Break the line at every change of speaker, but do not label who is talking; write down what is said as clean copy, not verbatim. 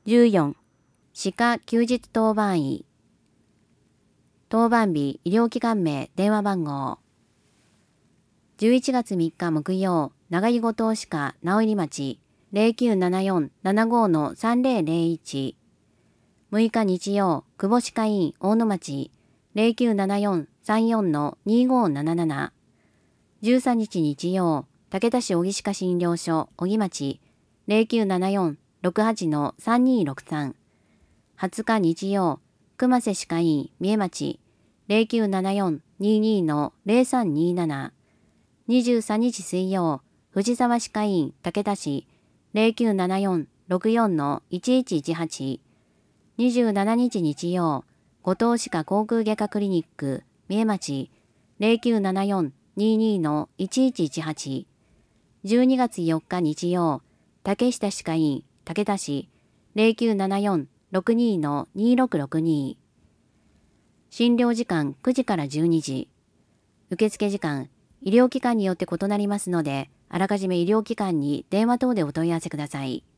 14、歯科休日当番医。当番日、医療機関名、電話番号。11月3日木曜、長井後藤歯科直入町 0974-75-3001。6日日曜、久保歯科医院大野町 0974-34-2577。13日日曜、武田市小木歯科診療所小木町 0974-68-3263。20日日曜、熊瀬歯科医院三重町 0974-22-0327。23日水曜、藤沢歯科医院武田市 0974-64-1118。27日日曜、後藤歯科航空外科クリニック三重町 0974-22-1118。12月4日日曜、竹下歯科医院武田市 0974-62-2662。診療時間9時から12時。受付時間、医療機関によって異なりますので、あらかじめ医療機関に電話等でお問い合わせください。